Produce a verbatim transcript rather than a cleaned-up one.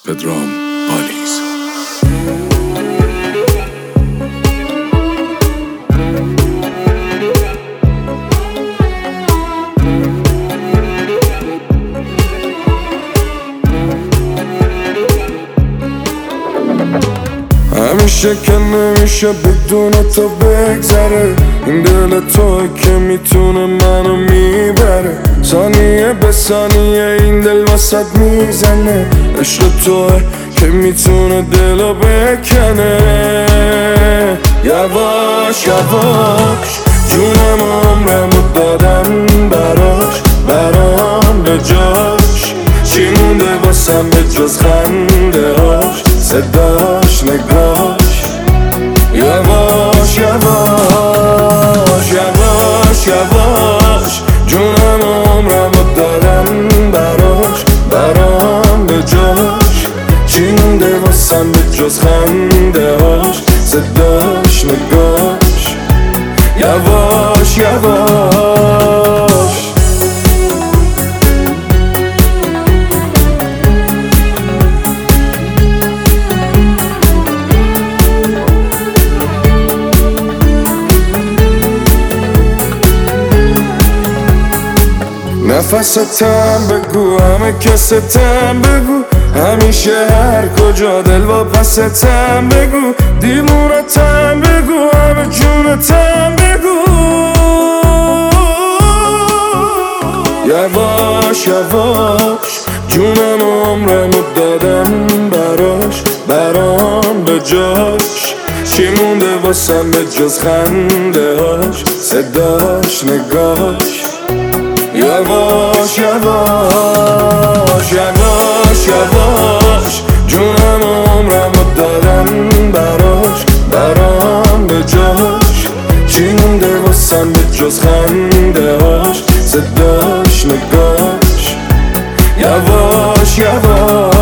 پدرام پالیز. همیشه که نمیشه بدون تو بگذره، این دل توی که میتونه منو میبره. ثانیه به ثانیه این دل واسد میزنه، عشق توی که میتونه دلو بکنه. یواش یواش جونم و عمرمو دادم براش، برام به جاش چی مونده واسم به جز خنده هاش، صداش، نگاش. یواش یواش یواش یواش جونم و عمرمو دادم براش، برام به جاش چی مونده واسم به جز خنده هاش، صداش، نگاش. یواش یواش نفستم بگو، همه کستم بگو، همیشه هر کجا دل با پستم بگو، دیوونتم بگو، همه جونتم بگو. یواش یواش جونم و عمرمو دادم براش، برام به جاش چی مونده واسم به جز خنده هاش، صداش، نگاش. یواش یواش یواش یواش جونم و عمرمو دادم براش، برام به جاش چی مونده واسم به جز خنده هاش، صداش، نگاش. یواش یواش